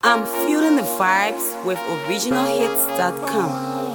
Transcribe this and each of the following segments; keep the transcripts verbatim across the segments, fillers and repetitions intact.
I'm feeling the vibes with original hits dot com.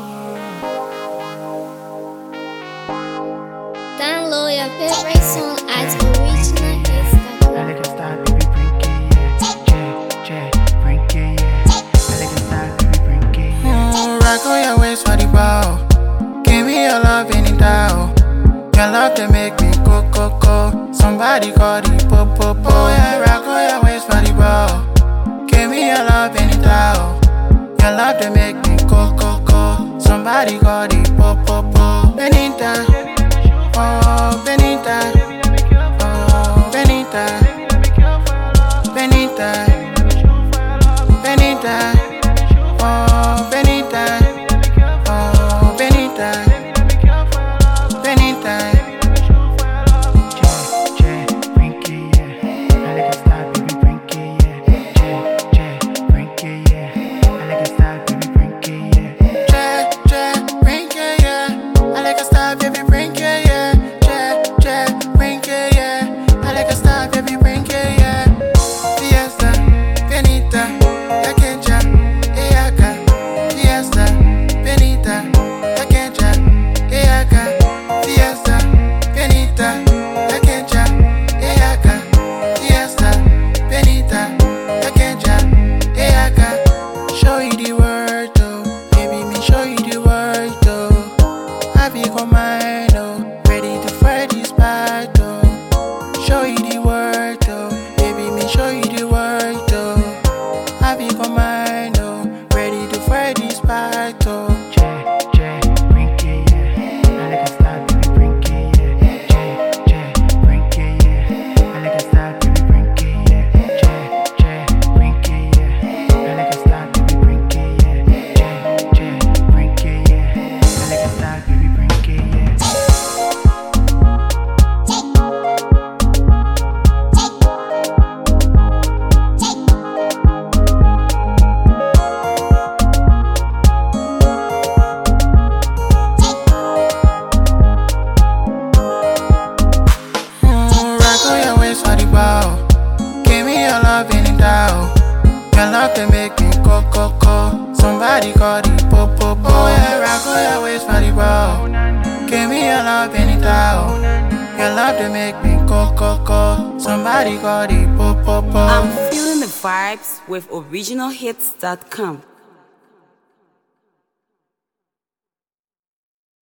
Download your favorite song at original hits dot com. I like a style, baby, bring it, yeah. J, J, bring it, yeah. I like a style, baby, bring it, yeah. Mm, rock on your waist for the ball. Give me your love anytime. Your love to make me go, go, go. Somebody call the po-po-po. Yeah, rock on your waist for the ball. Give me your love anytime. Your love to make me go, go, go. Somebody call the po-po-po. Benita, oh, Benita, oh, Benita, Benita, Benita, oh, Benita, oh, Benita, Benita. J, J, bring it, yeah. I like a style, baby, bring it, yeah. J, J, bring it, yeah. I like a style, baby, bring it, yeah. J, J, bring it, yeah. I like a style, baby, bring it, yeah. J, J, bring it, yeah. I like a style, baby, bring it, yeah. Fiesta, Benita, Yakenja, Eyaka. Fiesta, Benita, Yakenja, Eyaka. Fiesta, Benita, Yakenja, Eyaka. Fiesta, Benita, Yakenja, Eyaka. Show you the word, oh, baby, me show you the word, oh. I be on mine, oh, ready to fight this battle. Show you the word, oh, baby, me show you the word, oh. I be on mine, oh, ready to fight this battle. J, J, bring it, yeah. I like a style, baby, bring it, yeah. J, J, bring it, yeah. I like a style, baby, bring it, yeah. J, J, bring it, yeah. I like a style, baby, bring it, yeah. J, J, bring it, yeah. I like a style, baby, bring it, yeah. Mm, rock on your waist for the ball. Give me your love anytime. Your love to make me go, go, go. Somebody call the po-po-po. Yeah, rock on your waist for the ball. Give me your love anytime. Your love to make me go, go, go. Somebody call the po-po-po. I'm feeling the vibes with original hits dot com.